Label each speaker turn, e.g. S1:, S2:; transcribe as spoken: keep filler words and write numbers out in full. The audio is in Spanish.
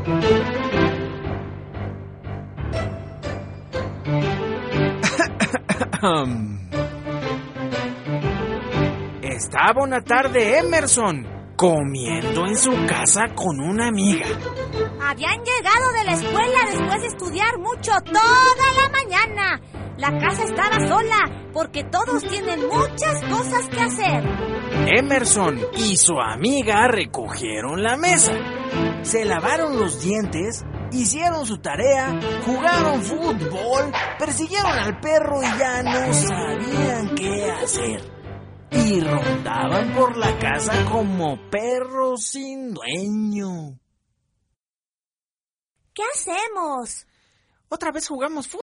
S1: Estaba una tarde Emerson comiendo en su casa con una amiga.
S2: Habían llegado de la escuela después de estudiar mucho toda la mañana. La casa estaba sola porque todos tienen muchas cosas que hacer.
S1: Emerson y su amiga recogieron la mesa, se lavaron los dientes, hicieron su tarea, jugaron fútbol, persiguieron al perro y ya no sabían qué hacer. Y rondaban por la casa como perros sin dueño.
S2: ¿Qué hacemos?
S1: Otra vez jugamos fútbol.